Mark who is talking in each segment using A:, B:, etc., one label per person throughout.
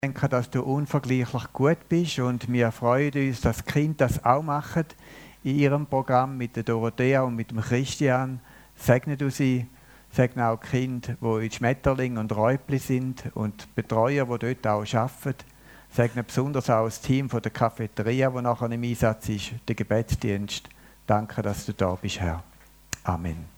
A: denke, dass du unvergleichlich gut bist und wir freuen uns, dass die Kinder das auch machen in ihrem Programm mit der Dorothea und mit dem Christian. Segne du sie, segne auch die Kinder, die in Schmetterling und Räupli sind und die Betreuer, die dort auch arbeiten. Segne besonders auch das Team von der Cafeteria, das nachher im Einsatz ist, der Gebetsdienst. Danke, dass du da bist, Herr. Amen.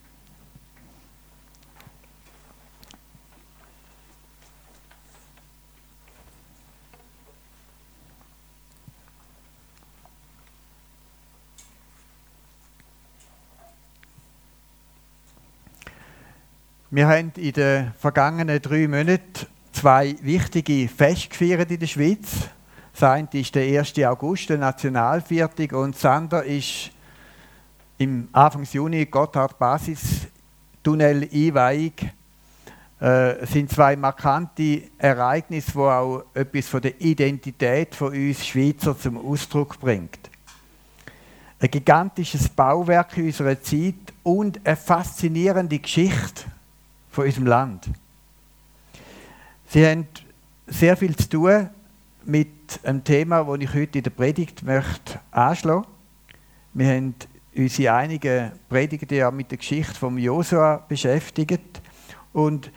A: Wir haben in den vergangenen 3 Monaten 2 wichtige Feste gefeiert in der Schweiz. Das eine ist der 1. August, der Nationalviertag, und das andere ist im Anfang Juni Gotthard-Basistunnel-Einweihung. Es sind 2 markante Ereignisse, die auch etwas von der Identität von uns Schweizer zum Ausdruck bringt. Ein gigantisches Bauwerk in unserer Zeit und eine faszinierende Geschichte von unserem Land. Sie haben sehr viel zu tun mit einem Thema, das ich heute in der Predigt möchte anschlagen. Wir haben uns in einigen Predigten ja mit der Geschichte von Josua beschäftigt und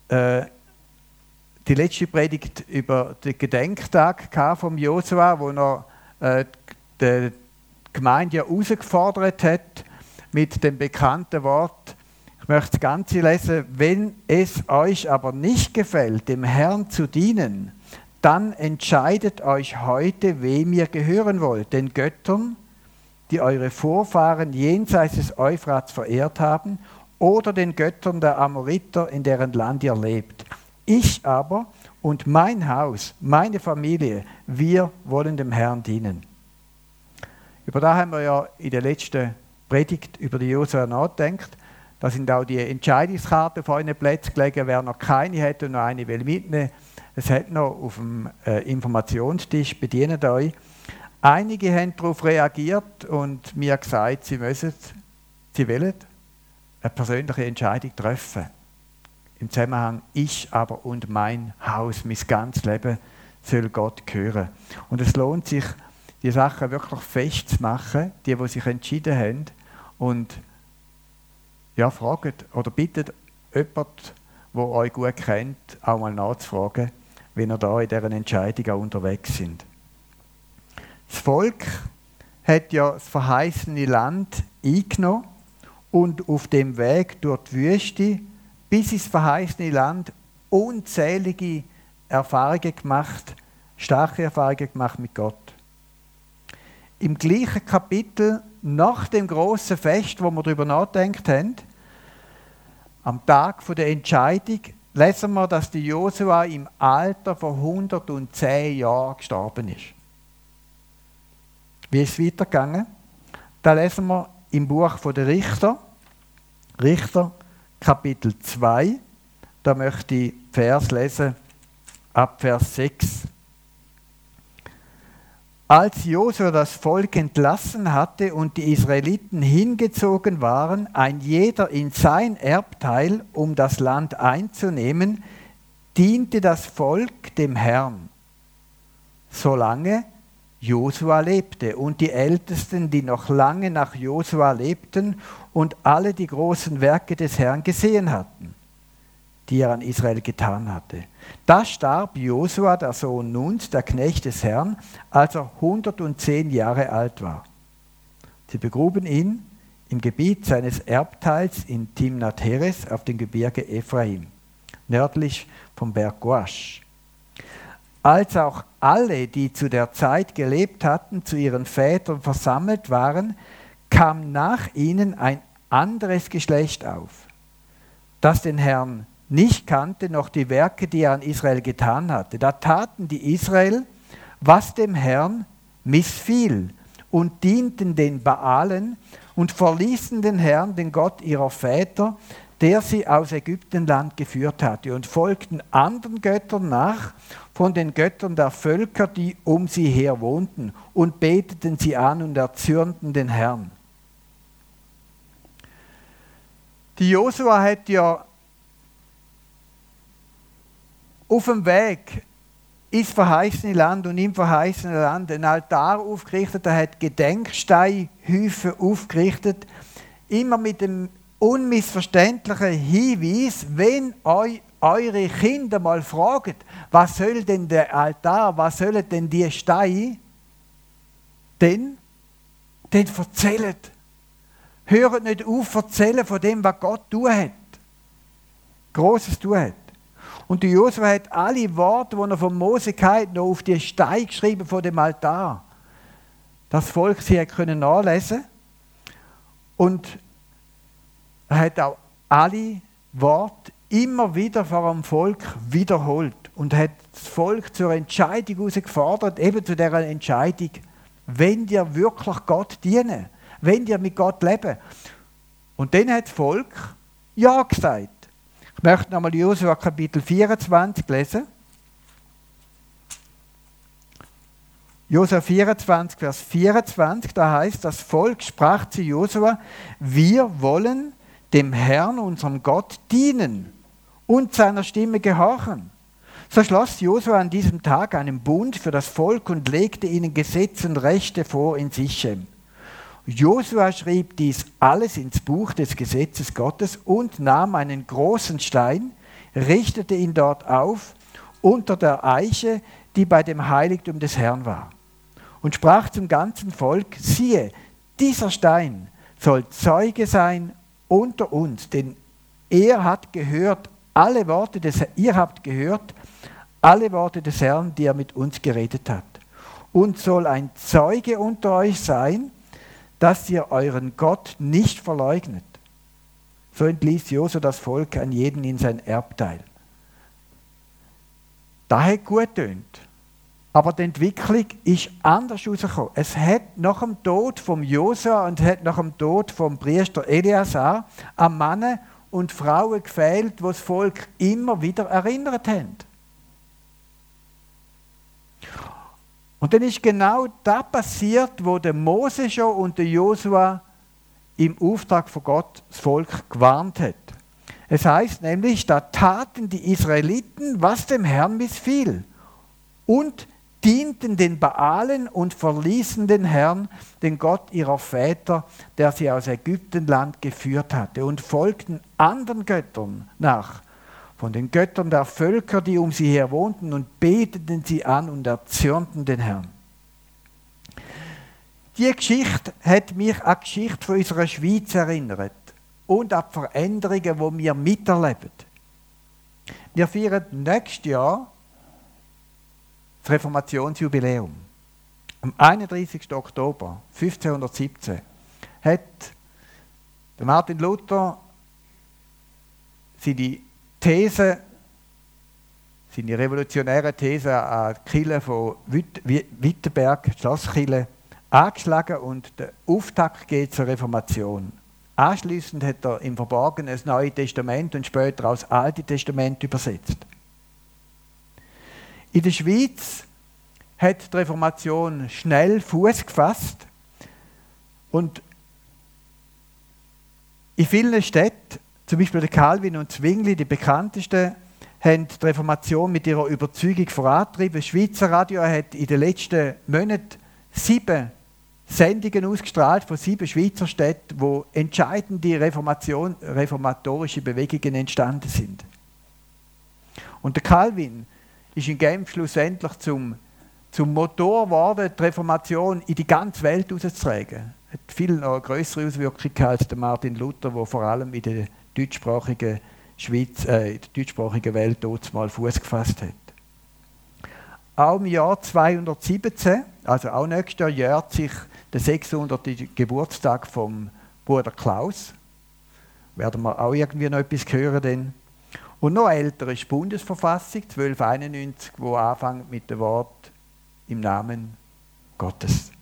A: die letzte Predigt über den Gedenktag von Josua, wo er die Gemeinde herausgefordert hat mit dem bekannten Wort. Ich möchte das Ganze lesen. Wenn es euch aber nicht gefällt, dem Herrn zu dienen, dann entscheidet euch heute, wem ihr gehören wollt. Den Göttern, die eure Vorfahren jenseits des Euphrats verehrt haben, oder den Göttern der Amoriter, in deren Land ihr lebt. Ich aber und mein Haus, meine Familie, wir wollen dem Herrn dienen. Über das haben wir ja in der letzten Predigt über die Josua nachgedacht. Da sind auch die Entscheidungskarten auf euren Plätzen gelegen. Wer noch keine hat und noch eine will mitnehmen, es hat noch auf dem Informationstisch, bedient euch. Einige haben darauf reagiert und mir gesagt, sie wollen eine persönliche Entscheidung treffen. Im Zusammenhang, ich aber und mein Haus, mein ganzes Leben soll Gott gehören. Und es lohnt sich, die Sachen wirklich festzumachen, die sich entschieden haben. Und ja, fragt oder bittet jemanden, der euch gut kennt, auch mal nachzufragen, wenn ihr da in dieser Entscheidung auch unterwegs sind. Das Volk hat ja das verheißene Land eingenommen und auf dem Weg durch die Wüste bis ins verheißene Land unzählige Erfahrungen gemacht, starke Erfahrungen gemacht mit Gott. Im gleichen Kapitel, nach dem grossen Fest, wo wir darüber nachgedacht haben, am Tag der Entscheidung, lesen wir, dass die Josua im Alter von 110 Jahren gestorben ist. Wie ist es weitergegangen? Da lesen wir im Buch der Richter, Kapitel 2, da möchte ich Vers lesen, ab Vers 6. Als Josua das Volk entlassen hatte und die Israeliten hingezogen waren, ein jeder in sein Erbteil, um das Land einzunehmen, diente das Volk dem Herrn, solange Josua lebte. Und die Ältesten, die noch lange nach Josua lebten und alle die großen Werke des Herrn gesehen hatten, die er an Israel getan hatte. Da starb Josua, der Sohn Nuns, der Knecht des Herrn, als er 110 Jahre alt war. Sie begruben ihn im Gebiet seines Erbteils in Timnath Heres auf dem Gebirge Ephraim, nördlich vom Berg Goasch. Als auch alle, die zu der Zeit gelebt hatten, zu ihren Vätern versammelt waren, kam nach ihnen ein anderes Geschlecht auf, das den Herrn nicht kannte, noch die Werke, die er an Israel getan hatte. Da taten die Israel, was dem Herrn missfiel, und dienten den Baalen und verließen den Herrn, den Gott ihrer Väter, der sie aus Ägyptenland geführt hatte, und folgten anderen Göttern nach, von den Göttern der Völker, die um sie her wohnten, und beteten sie an und erzürnten den Herrn. Die Josua hat ja auf dem Weg ins verheißene Land und im verheißenen Land einen Altar aufgerichtet, er hat Gedenksteinhäufen aufgerichtet, immer mit dem unmissverständlichen Hinweis, wenn euch eure Kinder mal fragen, was soll denn der Altar, was sollen denn die Steine, dann erzählt. Hört nicht auf, erzählen von dem, was Gott tun hat. Großes tun hat. Und der Josua hat alle Worte, die er von Mose hatte, noch auf die Steine geschrieben von dem Altar. Das Volk sie können nachlesen. Und er hat auch alle Worte immer wieder vor dem Volk wiederholt und hat das Volk zur Entscheidung herausgefordert, eben zu dieser Entscheidung, wenn ihr wirklich Gott dienen, wenn ihr mit Gott leben. Und dann hat das Volk Ja gesagt. Ich möchte nochmal Josua Kapitel 24 lesen. Josua 24, Vers 24, da heißt, das Volk sprach zu Josua, wir wollen dem Herrn, unserem Gott, dienen und seiner Stimme gehorchen. So schloss Josua an diesem Tag einen Bund für das Volk und legte ihnen Gesetze und Rechte vor in Sichem. Josua schrieb dies alles ins Buch des Gesetzes Gottes und nahm einen großen Stein, richtete ihn dort auf, unter der Eiche, die bei dem Heiligtum des Herrn war, und sprach zum ganzen Volk, siehe, dieser Stein soll Zeuge sein unter uns, denn ihr habt gehört alle Worte des Herrn, die er mit uns geredet hat, und soll ein Zeuge unter euch sein, dass ihr euren Gott nicht verleugnet. So entließ Josua das Volk an jeden in sein Erbteil. Das hat gut getönt. Aber die Entwicklung ist anders herausgekommen. Es hat nach dem Tod von Josua und hat nach dem Tod vom Priester Eleazar an Männer und Frauen gefehlt, die das Volk immer wieder erinnert haben. Und dann ist genau das passiert, wo der Mose schon und der Josua im Auftrag von Gott das Volk gewarnt hat. Es heißt nämlich, da taten die Israeliten, was dem Herrn missfiel, und dienten den Baalen und verließen den Herrn, den Gott ihrer Väter, der sie aus Ägyptenland geführt hatte, und folgten anderen Göttern nach, von den Göttern der Völker, die um sie her wohnten, und beteten sie an und erzürnten den Herrn. Die Geschichte hat mich an die Geschichte von unserer Schweiz erinnert und an die Veränderungen, die wir miterleben. Wir feiern nächstes Jahr das Reformationsjubiläum. Am 31. Oktober 1517 hat Martin Luther seine revolutionäre These an die Kirche von Wittenberg, die Schlosskirche, angeschlagen und den Auftakt geht zur Reformation. Anschließend hat er im Verborgenen das Neue Testament und später auch das Alte Testament übersetzt. In der Schweiz hat die Reformation schnell Fuß gefasst und in vielen Städten, zum Beispiel der Calvin und Zwingli, die bekanntesten, haben die Reformation mit ihrer Überzeugung vorangetrieben. Das Schweizer Radio hat in den letzten Monaten 7 Sendungen ausgestrahlt von 7 Schweizer Städten, wo entscheidende reformatorische Bewegungen entstanden sind. Und der Calvin ist in Genf schlussendlich zum Motor geworden, die Reformation in die ganze Welt rauszutragen. Hat viel noch größere Auswirkungen als der Martin Luther, der vor allem in der deutschsprachigen Schweiz, in der deutschsprachigen Welt dort mal Fuß gefasst hat. Auch im Jahr 217, also auch nächstes Jahr, jährt sich der 600. Geburtstag vom Bruder Klaus. Werden wir auch irgendwie noch etwas hören denn. Und noch älter ist die Bundesverfassung 1291, die anfängt mit dem Wort im Namen Gottes.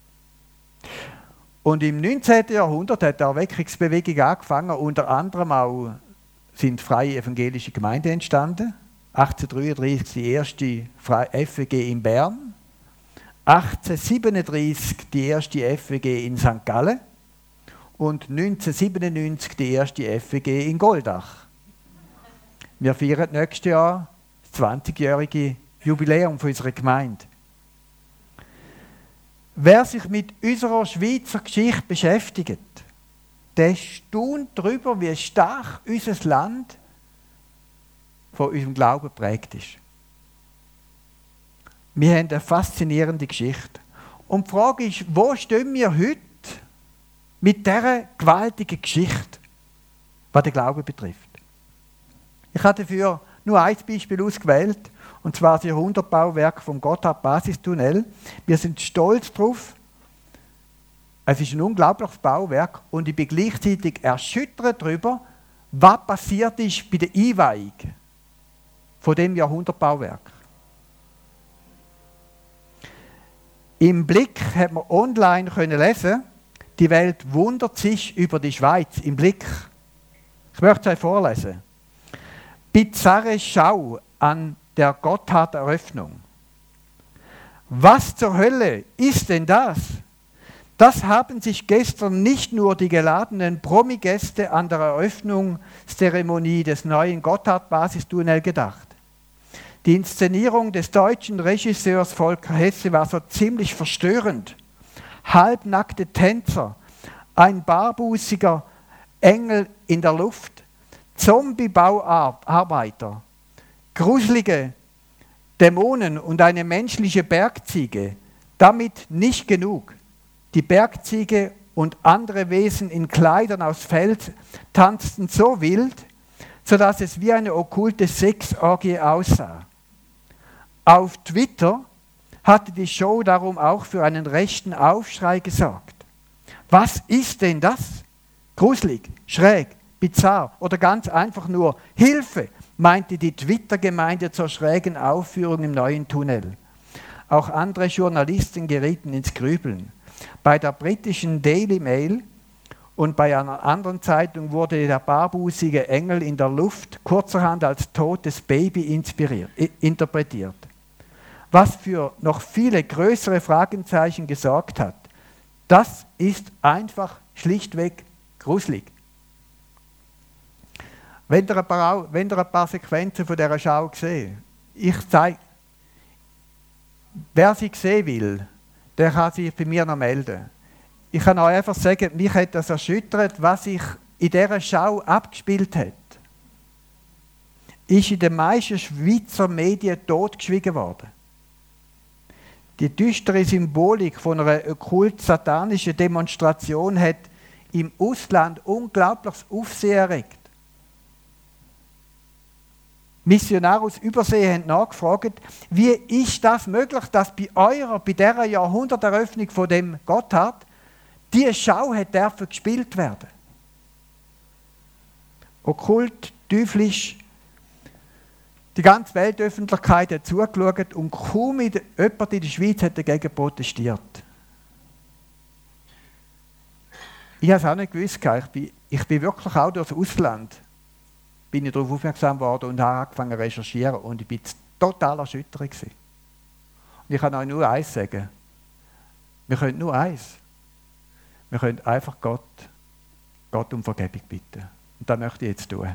A: Und im 19. Jahrhundert hat die Erweckungsbewegung angefangen, unter anderem auch sind freie evangelische Gemeinden entstanden. 1833 die erste FEG in Bern, 1837 die erste FEG in St. Gallen und 1997 die erste FEG in Goldach. Wir feiern nächstes Jahr das 20-jährige Jubiläum unserer Gemeinde. Wer sich mit unserer Schweizer Geschichte beschäftigt, der staunt darüber, wie stark unser Land von unserem Glauben geprägt ist. Wir haben eine faszinierende Geschichte. Und die Frage ist, wo stehen wir heute mit dieser gewaltigen Geschichte, was den Glauben betrifft? Ich habe dafür nur ein Beispiel ausgewählt, und zwar das Jahrhundertbauwerk vom Gotthard-Basistunnel. Wir sind stolz darauf. Es ist ein unglaubliches Bauwerk und ich bin gleichzeitig erschüttert darüber, was passiert ist bei der Einweihung von dem Jahrhundertbauwerk. Im Blick hat man online können lesen, die Welt wundert sich über die Schweiz. Im Blick. Ich möchte es euch vorlesen. Bizarre Schau an der Gotthard-Eröffnung. Was zur Hölle ist denn das? Das haben sich gestern nicht nur die geladenen Promi-Gäste an der Eröffnungszeremonie des neuen Gotthard-Basistunnel gedacht. Die Inszenierung des deutschen Regisseurs Volker Hesse war so ziemlich verstörend. Halbnackte Tänzer, ein barbußiger Engel in der Luft, Zombie-Bauarbeiter, gruselige Dämonen und eine menschliche Bergziege. Damit nicht genug. Die Bergziege und andere Wesen in Kleidern aus Fels tanzten so wild, sodass es wie eine okkulte Sexorgie aussah. Auf Twitter hatte die Show darum auch für einen rechten Aufschrei gesorgt. Was ist denn das? Gruselig, schräg, bizarr oder ganz einfach nur Hilfe, meinte die Twitter-Gemeinde zur schrägen Aufführung im neuen Tunnel. Auch andere Journalisten gerieten ins Grübeln. Bei der britischen Daily Mail und bei einer anderen Zeitung wurde der barbußige Engel in der Luft kurzerhand als totes Baby interpretiert. Was für noch viele größere Fragezeichen gesorgt hat. Das ist einfach schlichtweg gruselig. Wenn ihr ein paar Sequenzen von dieser Schau seht, wer sie sehen will, der kann sich bei mir noch melden. Ich kann euch einfach sagen, mich hat das erschüttert, was sich in dieser Schau abgespielt hat. Ist in den meisten Schweizer Medien totgeschwiegen worden. Die düstere Symbolik von einer okkult-satanischen Demonstration hat im Ausland unglaubliches Aufsehen erregt. Missionare aus Übersee haben nachgefragt, wie ist das möglich, dass bei dieser Jahrhunderteröffnung von dem Gotthard diese Schau dürfen gespielt werden. Okkult, teuflisch, die ganze Weltöffentlichkeit hat zugeschaut und kaum jemand in der Schweiz hat dagegen protestiert. Ich habe es auch nicht gewusst, ich bin wirklich auch durchs Ausland bin ich darauf aufmerksam worden und habe angefangen zu recherchieren und ich war total erschüttert. Und ich kann euch nur eins sagen. Wir können nur eins. Wir können einfach Gott um Vergebung bitten. Und das möchte ich jetzt tun.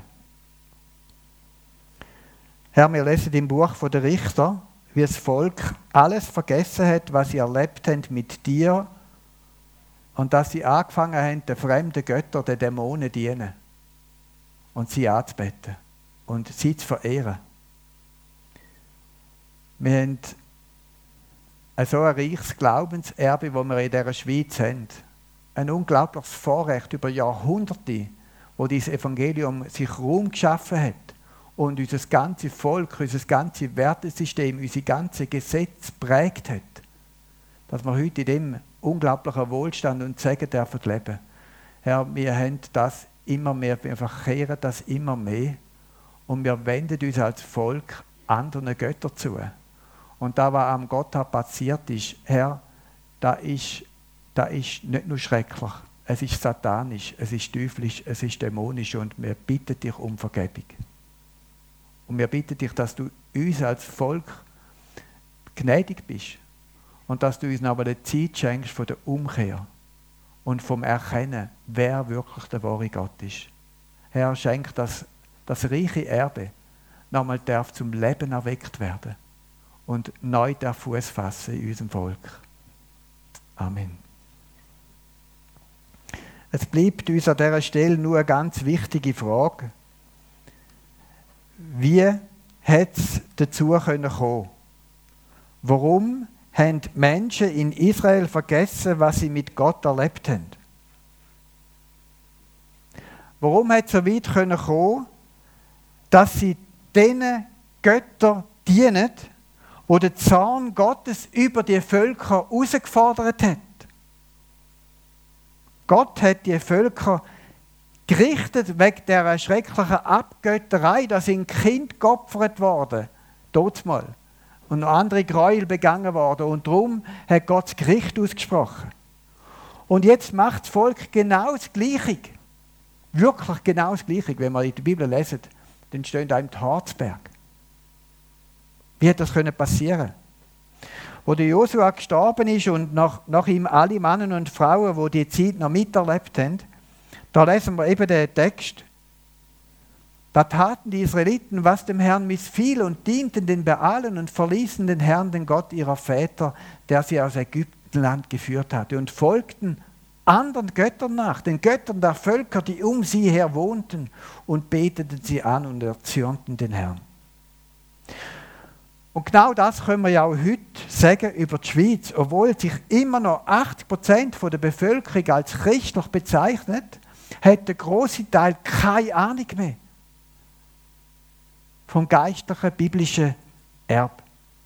A: Herr, wir lesen im Buch der Richter, wie das Volk alles vergessen hat, was sie erlebt haben mit dir und dass sie angefangen haben, den fremden Göttern, den Dämonen zu dienen. Und sie anzubeten und sie zu verehren. Wir haben so ein reiches Glaubenserbe, das wir in dieser Schweiz haben. Ein unglaubliches Vorrecht über Jahrhunderte, wo dieses Evangelium sich Raum geschaffen hat und unser ganzes Volk, unser ganzes Wertesystem, unsere ganze Gesetze prägt hat. Dass wir heute in dem unglaublichen Wohlstand und Segen dürfen leben. Herr, wir haben das immer mehr, wir verkehren das immer mehr und wir wenden uns als Volk anderen Göttern zu. Und da, was am Gotthard passiert ist, Herr, da ist nicht nur schrecklich, es ist satanisch, es ist teuflisch, es ist dämonisch und wir bitten dich um Vergebung. Und wir bitten dich, dass du uns als Volk gnädig bist und dass du uns aber die Zeit schenkst von der Umkehr und vom Erkennen, wer wirklich der wahre Gott ist. Herr, schenk das reiche Erbe nochmal darf zum Leben erweckt werden und neu Fuß fassen in unserem Volk. Amen. Es bleibt uns an dieser Stelle nur eine ganz wichtige Frage. Wie hat es dazu kommen? Warum haben die Menschen in Israel vergessen, was sie mit Gott erlebt haben? Warum hat es so weit kommen, dass sie diesen Göttern dienen, wo der Zorn Gottes über die Völker herausgefordert hat? Gott hat die Völker gerichtet wegen dieser schrecklichen Abgötterei, da sind Kinder geopfert worden, dortmal, und noch andere Gräuel begangen worden. Und darum hat Gott das Gericht ausgesprochen. Und jetzt macht das Volk genau das Gleiche. Wirklich genau das Gleiche. Wenn wir in der Bibel lesen, dann stehen einem die Harzberg. Wie hat das passieren? Wo der Josua gestorben ist und nach ihm alle Männer und Frauen, die Zeit noch miterlebt haben, da lesen wir eben den Text. Da taten die Israeliten, was dem Herrn missfiel, und dienten den Baalen und verließen den Herrn, den Gott ihrer Väter, der sie aus Ägyptenland geführt hatte, und folgten anderen Göttern nach, den Göttern der Völker, die um sie her wohnten, und beteten sie an und erzürnten den Herrn. Und genau das können wir ja auch heute sagen über die Schweiz. Obwohl sich immer noch 80% der Bevölkerung als christlich bezeichnet, hat der grosse Teil keine Ahnung mehr vom geistlichen, biblischen Erbe.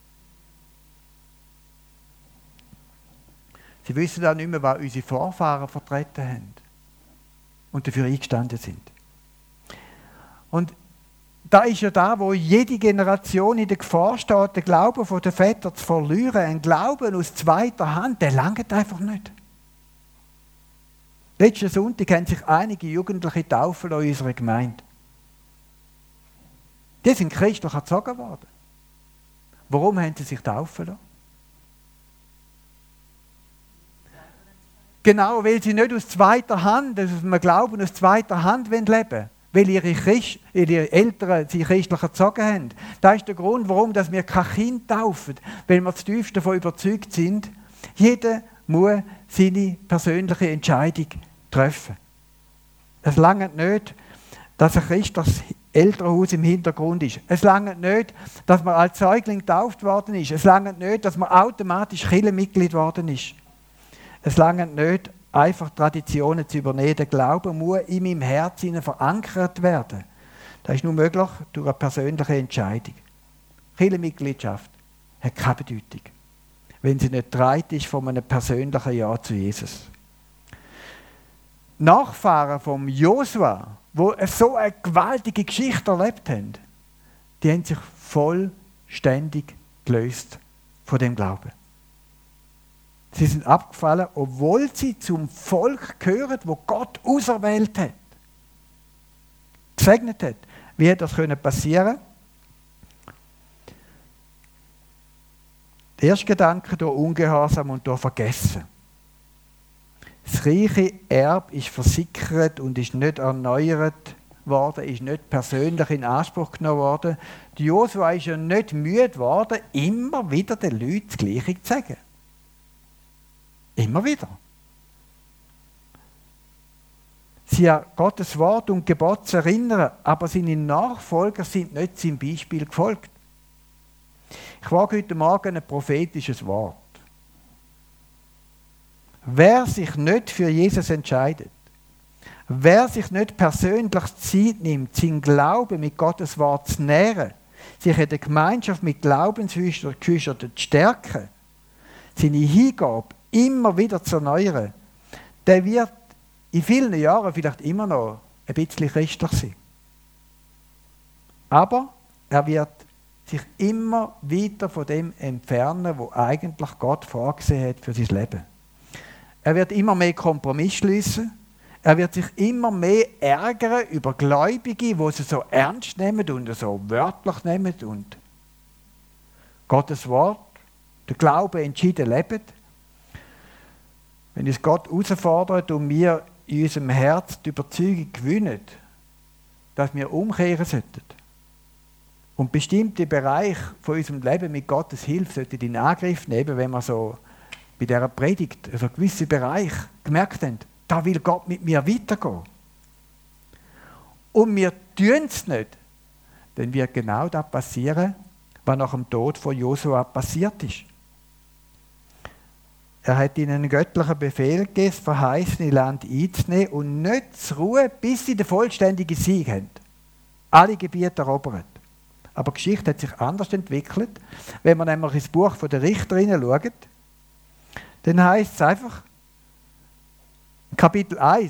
A: Sie wissen auch nicht mehr, was unsere Vorfahren vertreten haben und dafür eingestanden sind. Und da ist ja da, wo jede Generation in der Gefahr steht, den Glauben der Väter zu verlieren. Ein Glauben aus zweiter Hand, der langt einfach nicht. Letzten Sonntag haben sich einige Jugendliche taufen in unserer Gemeinde. Die sind christlich erzogen worden. Warum haben sie sich taufen lassen? Genau, weil sie nicht aus zweiter Hand, aus einem Glauben aus zweiter Hand leben wollen. Weil ihre Eltern sie christlich erzogen haben. Das ist der Grund, warum wir kein Kind taufen. Weil wir zutiefst davon überzeugt sind, jeder muss seine persönliche Entscheidung treffen. Es langt nicht, dass ein christliches Elternhaus im Hintergrund ist. Es langt nicht, dass man als Säugling getauft worden ist. Es langt nicht, dass man automatisch Kirchenmitglied worden ist. Es langt nicht, einfach Traditionen zu übernehmen. Der Glaube muss in meinem Herzen verankert werden. Das ist nur möglich durch eine persönliche Entscheidung. Kirchenmitgliedschaft hat keine Bedeutung, wenn sie nicht getragen ist von einem persönlichen Ja zu Jesus. Nachfahren vom Josua, die so eine gewaltige Geschichte erlebt haben, die haben sich vollständig gelöst von dem Glauben. Sie sind abgefallen, obwohl sie zum Volk gehören, wo Gott auserwählt hat, gesegnet hat. Wie hat das passieren? Der erste Gedanke durch Ungehorsam und durch Vergessen. Das reiche Erbe ist versickert und ist nicht erneuert worden, ist nicht persönlich in Anspruch genommen worden. Josua ist ja nicht müde geworden, immer wieder den Leuten das Gleiche zu sagen. Immer wieder. Sie an Gottes Wort und Gebot zu erinnern, aber seine Nachfolger sind nicht seinem Beispiel gefolgt. Ich wage heute Morgen ein prophetisches Wort. Wer sich nicht für Jesus entscheidet, wer sich nicht persönlich Zeit nimmt, seinen Glauben mit Gottes Wort zu nähren, sich in der Gemeinschaft mit Glaubensgeschwistern zu stärken, seine Hingabe immer wieder zu erneuern, der wird in vielen Jahren vielleicht immer noch ein bisschen christlich sein. Aber er wird sich immer weiter von dem entfernen, wo eigentlich Gott vorgesehen hat für sein Leben. Er wird immer mehr Kompromiss schließen. Er wird sich immer mehr ärgern über Gläubige, die sie so ernst nehmen und so wörtlich nehmen und Gottes Wort, der Glaube entschieden leben. Wenn uns Gott herausfordert und wir in unserem Herz die Überzeugung gewinnen, dass wir umkehren sollten, Und bestimmte Bereiche von unserem Leben mit Gottes Hilfe sollten in Angriff nehmen, wenn wir so bei dieser Predigt so gewisse Bereiche gemerkt haben, da will Gott mit mir weitergehen. Und wir tun es nicht, dann wird genau das passieren, was nach dem Tod von Josua passiert ist. Er hat ihnen einen göttlichen Befehl gegeben, das verheißene Land einzunehmen und nicht zu ruhen, bis sie den vollständigen Sieg haben. Alle Gebiete erobert. Aber die Geschichte hat sich anders entwickelt. Wenn man nämlich ins Buch der Richter hineinschaut, dann heisst es einfach, Kapitel 1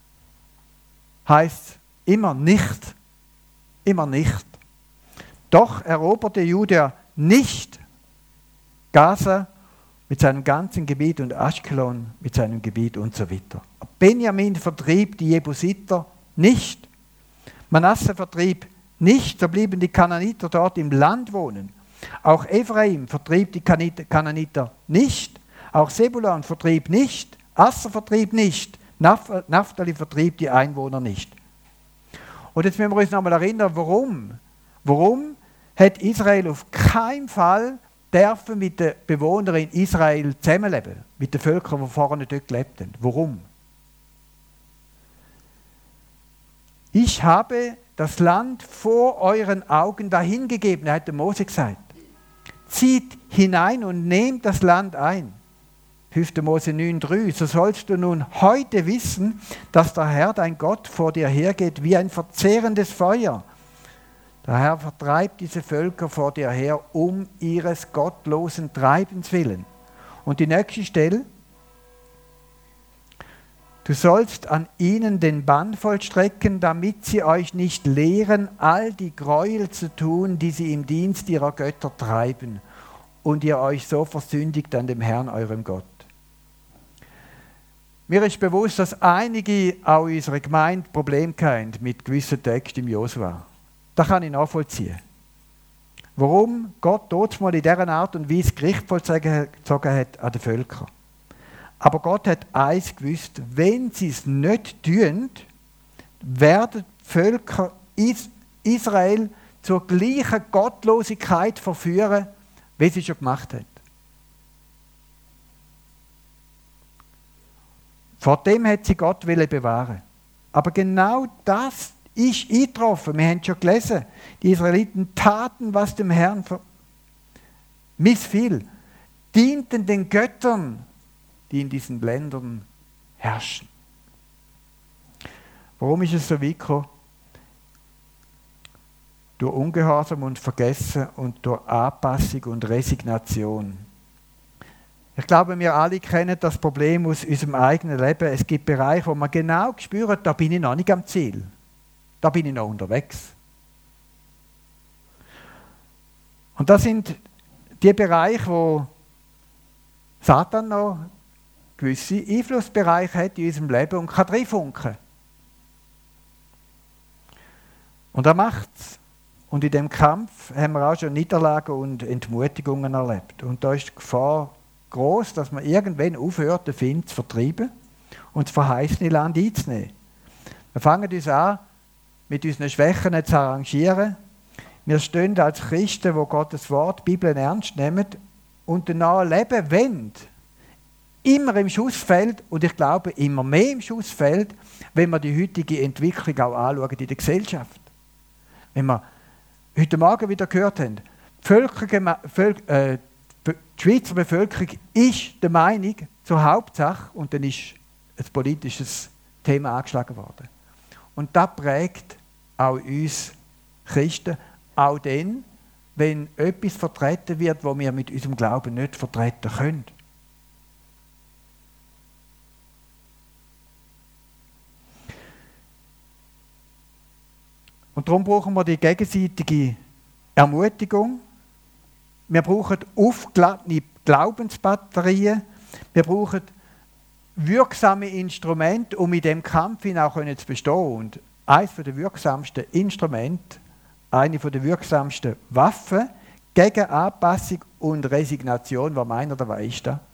A: heisst immer nicht. Immer nicht. Doch eroberte Juda nicht Gaza mit seinem ganzen Gebiet und Aschkelon mit seinem Gebiet und so weiter. Benjamin vertrieb die Jebusiter nicht. Manasse vertrieb nicht, so blieben die Kananiter dort im Land wohnen. Auch Ephraim vertrieb die Kananiter nicht. Auch Sebulon vertrieb nicht. Asser vertrieb nicht. Naphtali vertrieb die Einwohner nicht. Und jetzt müssen wir uns nochmal erinnern, warum? Warum hat Israel auf keinen Fall dürfen mit den Bewohnern in Israel zusammenleben? Mit den Völkern, die vorne dort gelebt haben. Warum? Ich habe das Land vor euren Augen dahingegeben, hat der Mose gesagt. Zieht hinein und nehmt das Land ein. 5. Mose 9,3. So sollst du nun heute wissen, dass der Herr, dein Gott, vor dir hergeht wie ein verzehrendes Feuer. Der Herr vertreibt diese Völker vor dir her, um ihres gottlosen Treibens willen. Und die nächste Stelle. Du sollst an ihnen den Bann vollstrecken, damit sie euch nicht lehren, all die Gräuel zu tun, die sie im Dienst ihrer Götter treiben, und ihr euch so versündigt an dem Herrn, eurem Gott. Mir ist bewusst, dass einige auch in unserer Gemeinde Probleme haben mit gewissen Texten im Josua. Das kann ich nachvollziehen. Warum Gott dort mal in dieser Art und Weise Gericht vollzogen hat an den Völkern. Aber Gott hat eins gewusst, wenn sie es nicht tun, werden die Völker Israel zur gleichen Gottlosigkeit verführen, wie sie schon gemacht hat. Vor dem hat sie Gott bewahren. Aber genau das ist eingetroffen. Wir haben schon gelesen, die Israeliten taten, was dem Herrn missfiel, dienten den Göttern, die in diesen Ländern herrschen. Warum ist es so weit gekommen? Durch Ungehorsam und Vergessen und durch Anpassung und Resignation. Ich glaube, wir alle kennen das Problem aus unserem eigenen Leben. Es gibt Bereiche, wo man genau spürt, da bin ich noch nicht am Ziel. Da bin ich noch unterwegs. Und das sind die Bereiche, wo Satan noch gewisse Einflussbereiche hat in unserem Leben und kann reinfunken. Und er macht es. Und in dem Kampf haben wir auch schon Niederlagen und Entmutigungen erlebt. Und da ist die Gefahr groß, dass man irgendwann aufhört, den Feind zu vertreiben und das verheißene Land einzunehmen. Wir fangen uns an, mit unseren Schwächen zu arrangieren. Wir stehen als Christen, die Gottes Wort, die Bibel ernst nehmen und danach leben wollen. Immer im Schussfeld und ich glaube immer mehr im Schussfeld, wenn wir die heutige Entwicklung auch anschauen in der Gesellschaft. Wenn wir heute Morgen wieder gehört haben, die Schweizer Bevölkerung ist der Meinung zur Hauptsache und dann ist ein politisches Thema angeschlagen worden. Und das prägt auch uns Christen, auch dann, wenn etwas vertreten wird, was wir mit unserem Glauben nicht vertreten können. Und darum brauchen wir die gegenseitige Ermutigung. Wir brauchen aufgeladene Glaubensbatterien. Wir brauchen wirksame Instrumente, um in diesem Kampf auch zu bestehen. Und eines der wirksamsten Instrumente, eine der wirksamsten Waffen gegen Anpassung und Resignation, was meint ihr, was ist das?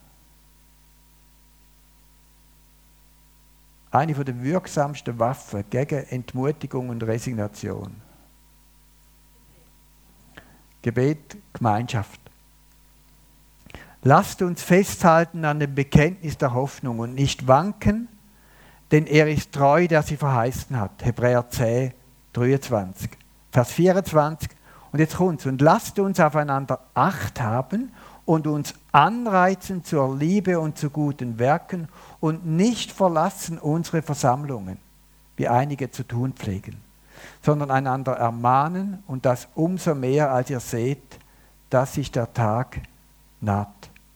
A: Eine der wirksamsten Waffen gegen Entmutigung und Resignation. Gebet, Gemeinschaft. Lasst uns festhalten an dem Bekenntnis der Hoffnung und nicht wanken, denn er ist treu, der sie verheißen hat. Hebräer 10, 23. Vers 24. Und jetzt kommt's. Und lasst uns aufeinander Acht haben und uns anreizen zur Liebe und zu guten Werken und nicht verlassen unsere Versammlungen, wie einige zu tun pflegen, sondern einander ermahnen und das umso mehr, als ihr seht, dass sich der Tag naht.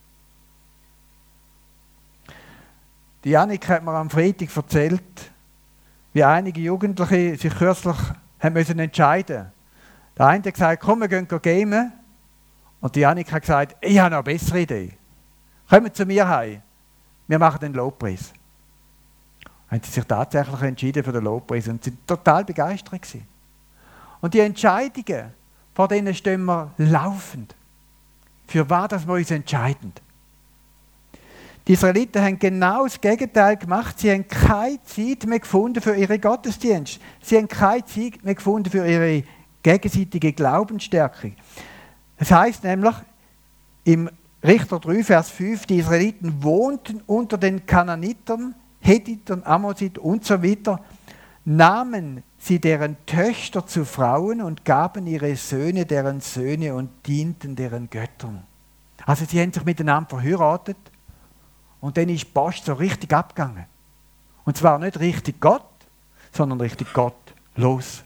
A: Die Jannik hat mir am Freitag erzählt, wie einige Jugendliche sich kürzlich haben müssen entscheiden. Der eine hat gesagt, komm, wir gehen gamen. Und die Jannik hat gesagt, ich habe noch eine bessere Idee. Kommt zu mir heim, wir machen den Lobpreis. Haben sie sich tatsächlich entschieden für den Lobpreis und sind total begeistert gewesen. Und die Entscheidungen, vor denen stehen wir laufend. Für was dass wir uns entscheiden. Die Israeliten haben genau das Gegenteil gemacht. Sie haben keine Zeit mehr gefunden für ihre Gottesdienste. Sie haben keine Zeit mehr gefunden für ihre gegenseitige Glaubensstärkung. Es heißt nämlich im Richter 3, Vers 5, die Israeliten wohnten unter den Kanaanitern, Hethitern, Amositern und so weiter, nahmen sie deren Töchter zu Frauen und gaben ihre Söhne deren Söhne und dienten deren Göttern. Also sie haben sich miteinander verheiratet und dann ist die Post so richtig abgegangen. Und zwar nicht richtig Gott, sondern richtig Gott los.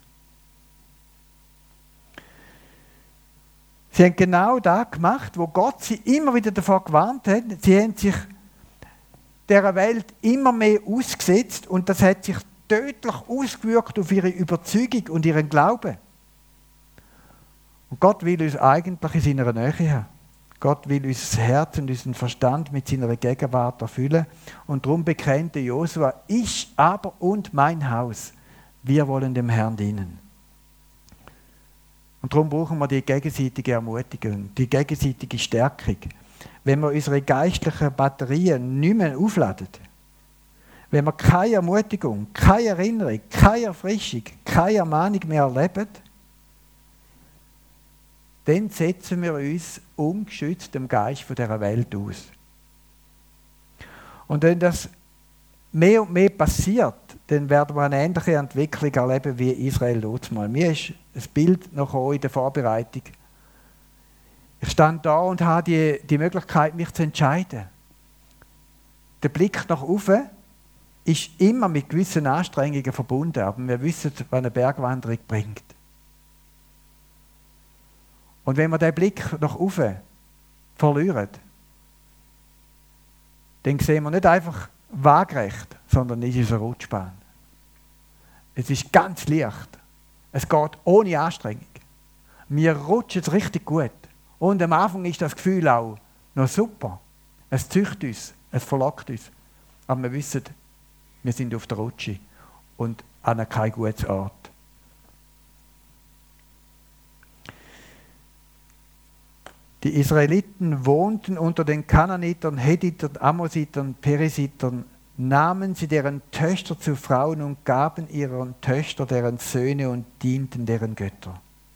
A: Sie haben genau das gemacht, wo Gott sie immer wieder davor gewarnt hat. Sie haben sich dieser Welt immer mehr ausgesetzt und das hat sich tödlich ausgewirkt auf ihre Überzeugung und ihren Glauben. Und Gott will uns eigentlich in seiner Nähe haben. Gott will unser Herz und unseren Verstand mit seiner Gegenwart erfüllen. Und darum bekannte Josua, ich aber und mein Haus, wir wollen dem Herrn dienen. Und darum brauchen wir die gegenseitige Ermutigung, die gegenseitige Stärkung. Wenn wir unsere geistlichen Batterien nicht mehr aufladen, wenn wir keine Ermutigung, keine Erinnerung, keine Erfrischung, keine Ermahnung mehr erleben, dann setzen wir uns ungeschützt dem Geist von dieser Welt aus. Und wenn das mehr und mehr passiert, dann werden wir eine ähnliche Entwicklung erleben wie Israel mal. Mir ist ein Bild noch in der Vorbereitung. Ich stand da und habe die Möglichkeit, mich zu entscheiden. Der Blick nach oben ist immer mit gewissen Anstrengungen verbunden, aber wir wissen, was eine Bergwanderung bringt. Und wenn wir den Blick nach oben verlieren, dann sehen wir nicht einfach waagerecht, sondern es ist eine Rutschbahn. Es ist ganz leicht. Es geht ohne Anstrengung. Wir rutschen es richtig gut. Und am Anfang ist das Gefühl auch noch super. Es züchtet uns, es verlockt uns. Aber wir wissen, wir sind auf der Rutsche und an keinem guten Ort. Die Israeliten wohnten unter den Kanaanitern, Hethitern, Amositern, Perisitern, nahmen sie deren Töchter zu Frauen und gaben ihren Töchter deren Söhne und dienten deren Götter.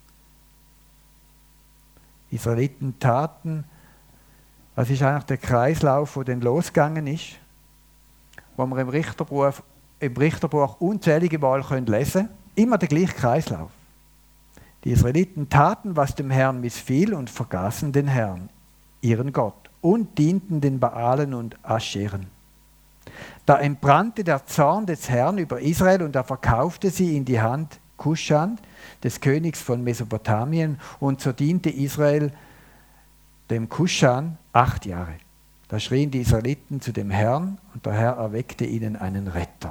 A: Die Israeliten taten, das ist eigentlich der Kreislauf, der dann losgegangen ist, wo wir im Richterbuch unzählige Mal lesen können. Immer der gleiche Kreislauf. Die Israeliten taten, was dem Herrn missfiel und vergaßen den Herrn, ihren Gott, und dienten den Baalen und Ascheren. Da entbrannte der Zorn des Herrn über Israel und er verkaufte sie in die Hand Kuschan, des Königs von Mesopotamien, und so diente Israel dem Kuschan 8 Jahre. Da schrien die Israeliten zu dem Herrn und der Herr erweckte ihnen einen Retter.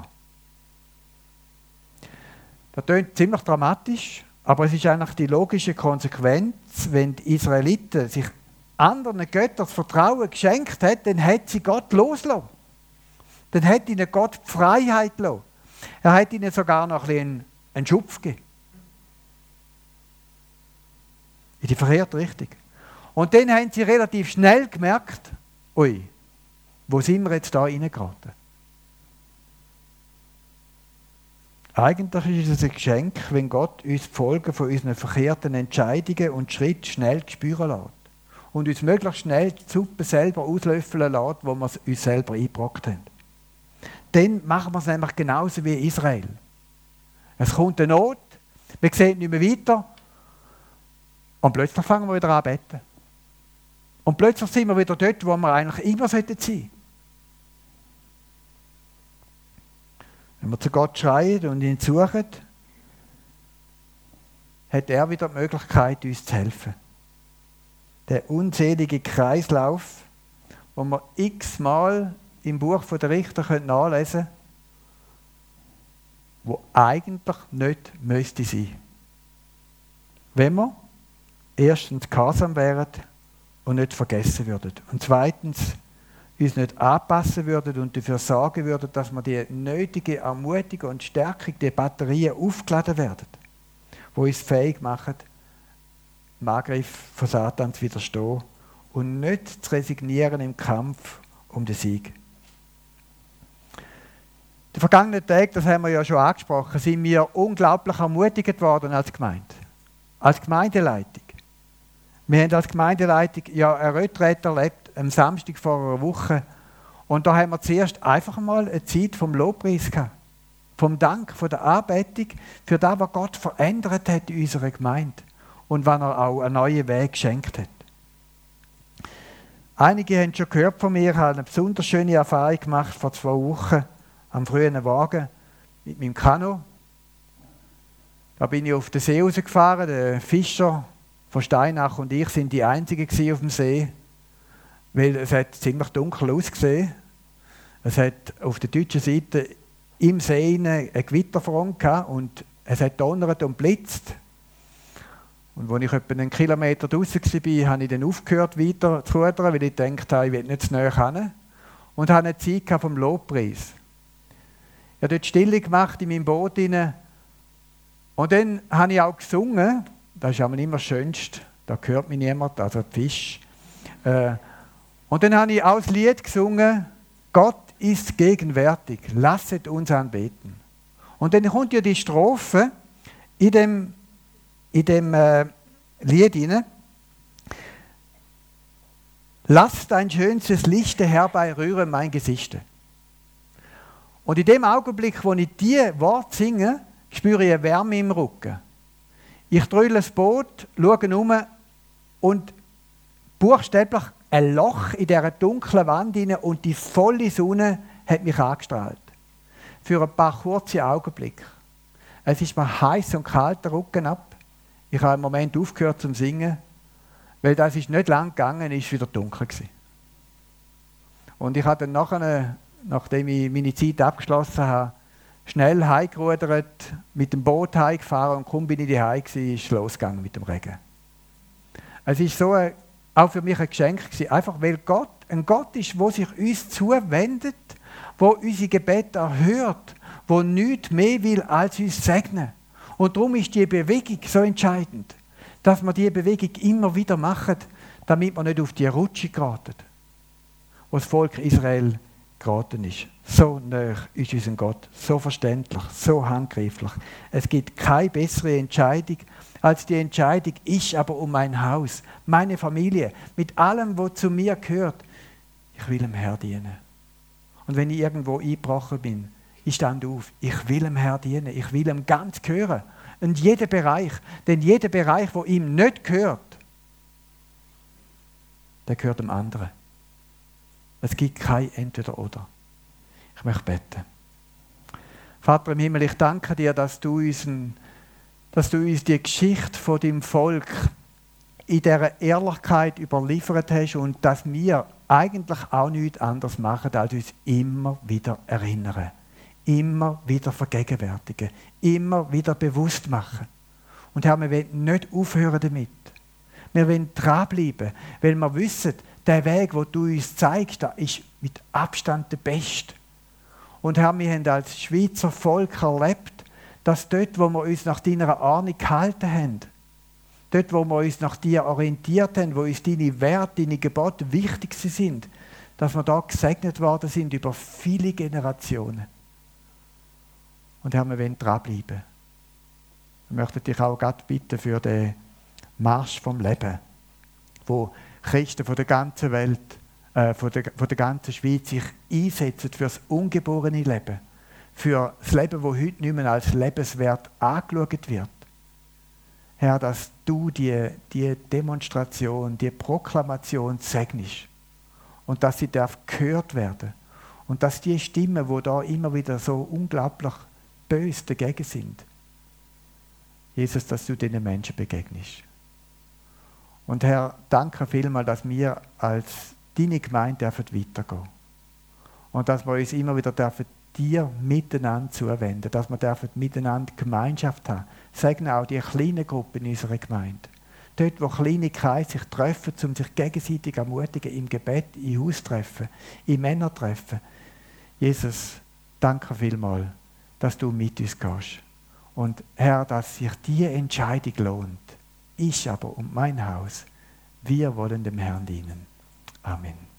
A: Das klingt ziemlich dramatisch, aber es ist eigentlich die logische Konsequenz, wenn die Israeliten sich anderen Göttern das Vertrauen geschenkt hat, dann hat sie Gott losgelassen. Dann hat ihnen Gott die Freiheit gelassen. Er hat ihnen sogar noch einen Schupf gegeben. In die verkehrte Richtung. Und dann haben sie relativ schnell gemerkt, ui, wo sind wir jetzt da reingeraten? Eigentlich ist es ein Geschenk, wenn Gott uns die Folgen von unseren verkehrten Entscheidungen und Schritten schnell spüren lässt. Und uns möglichst schnell die Suppe selber auslöffeln lässt, wo wir es uns selber eingebrockt haben. Dann machen wir es nämlich genauso wie Israel. Es kommt eine Not, wir sehen nicht mehr weiter und plötzlich fangen wir wieder an zu beten. Und plötzlich sind wir wieder dort, wo wir eigentlich immer sein sollten. Wenn wir zu Gott schreien und ihn suchen, hat er wieder die Möglichkeit, uns zu helfen. Der unselige Kreislauf, den wir x-mal im Buch der Richter nachlesen können, wo eigentlich nicht müsste sein. Wenn wir erstens gehorsam wären und nicht vergessen würden. Und zweitens uns nicht anpassen würden und dafür sorgen würden, dass wir die nötige Ermutigung und Stärkung, die Batterien aufgeladen werden, die uns fähig machen, dem Angriff von Satan zu widerstehen und nicht zu resignieren im Kampf um den Sieg. Die vergangenen Tage, das haben wir ja schon angesprochen, sind wir unglaublich ermutigt worden als Gemeinde, als Gemeindeleitung. Wir haben als Gemeindeleitung ja eine Retrette erlebt, am Samstag vor einer Woche. Und da haben wir zuerst einfach mal eine Zeit vom Lobpreis gehabt. Vom Dank, von der Anbetung für das, was Gott verändert hat in unserer Gemeinde. Und wann er auch einen neuen Weg geschenkt hat. Einige haben schon gehört von mir, ich habe eine besonders schöne Erfahrung gemacht vor 2 Wochen am frühen Morgen mit meinem Kanu. Da bin ich auf den See rausgefahren, der Fischer von Steinach und ich sind die Einzigen auf dem See, weil es hat ziemlich dunkel ausgesehen. Es hat auf der deutschen Seite im See eine Gewitterfront gehabt und es hat donnert und blitzt. Und als ich etwa einen Kilometer draussen war, habe ich dann aufgehört weiter zu rudern, weil ich dachte, ich will nicht zu nahe hin. Und hatte eine Zeit vom Lobpreis. Ich habe dort Stille gemacht in meinem Boot hinein. Und dann habe ich auch gesungen. Das ist immer das Schönste. Da hört mich niemand, also die Fisch. Und dann habe ich auch das Lied gesungen, Gott ist gegenwärtig, lasset uns anbeten. Und dann kommt ja die Strophe in dem Lied hinein. Lasst dein schönstes Lichte herbeirühren mein Gesichte. Und in dem Augenblick, wo ich diese Worte singe, spüre ich eine Wärme im Rücken. Ich tröle das Boot, schaue um und buchstäblich ein Loch in dieser dunklen Wand hinein und die volle Sonne hat mich angestrahlt. Für ein paar kurze Augenblicke. Es ist mir heiß und kalt der Rücken ab. Ich habe im Moment aufgehört zum Singen, weil das ist nicht lang gegangen, ist wieder dunkel gewesen. Und ich habe dann nachher, nachdem ich meine Zeit abgeschlossen habe, schnell heimgerudert, mit dem Boot heimgefahren und kaum bin ich daheim gewesen, ist es losgegangen mit dem Regen. Es ist so auch für mich ein Geschenk gewesen, einfach weil Gott ein Gott ist, der sich uns zuwendet, der unsere Gebete erhört, der nichts mehr will, als uns segnen. Und darum ist die Bewegung so entscheidend, dass wir diese Bewegung immer wieder machen, damit wir nicht auf die Rutsche geraten, wo das Volk Israel geraten ist. So nah ist unser Gott, so verständlich, so handgreiflich. Es gibt keine bessere Entscheidung, als die Entscheidung, ich aber um mein Haus, meine Familie, mit allem, was zu mir gehört, ich will dem Herrn dienen. Und wenn ich irgendwo eingebrochen bin, ich stand auf, ich will dem Herrn dienen, ich will ihm ganz gehören. Und jeder Bereich, denn jeder Bereich, der ihm nicht gehört, der gehört dem anderen. Es gibt kein Entweder-Oder. Ich möchte beten. Vater im Himmel, ich danke dir, dass du uns die Geschichte von deinem Volk in dieser Ehrlichkeit überliefert hast und dass wir eigentlich auch nichts anderes machen, als uns immer wieder erinnern. Immer wieder vergegenwärtigen. Immer wieder bewusst machen. Und Herr, wir wollen nicht aufhören damit. Wir wollen dranbleiben, weil wir wissen, der Weg, den du uns zeigst, der ist mit Abstand der beste. Und Herr, wir haben als Schweizer Volk erlebt, dass dort, wo wir uns nach deiner Ahnung gehalten haben, dort, wo wir uns nach dir orientiert haben, wo uns deine Werte, deine Gebote wichtig sind, dass wir da gesegnet worden sind über viele Generationen. Und Herr, wir wollen dranbleiben. Wir möchten dich auch Gott bitten für den Marsch vom Leben, wo Christen von der ganzen Welt, von der ganzen Schweiz sich einsetzen für das ungeborene Leben, für das Leben, das heute nicht mehr als lebenswert angeschaut wird. Herr, dass du die Demonstration, die Proklamation segnest und dass sie gehört werden und dass die Stimmen, die da immer wieder so unglaublich böse dagegen sind, Jesus, dass du diesen Menschen begegnest. Und Herr, danke vielmals, dass wir als deine Gemeinde weitergehen dürfen. Und dass wir uns immer wieder dir miteinander zuwenden, dass wir miteinander Gemeinschaft haben. Segne auch die kleinen Gruppen in unserer Gemeinde. Dort, wo kleine Kreise sich treffen, um sich gegenseitig ermutigen, im Gebet, im Haustreffen, im Männertreffen. Jesus, danke vielmals, dass du mit uns gehst. Und Herr, dass sich diese Entscheidung lohnt. Ich aber und mein Haus, wir wollen dem Herrn dienen. Amen.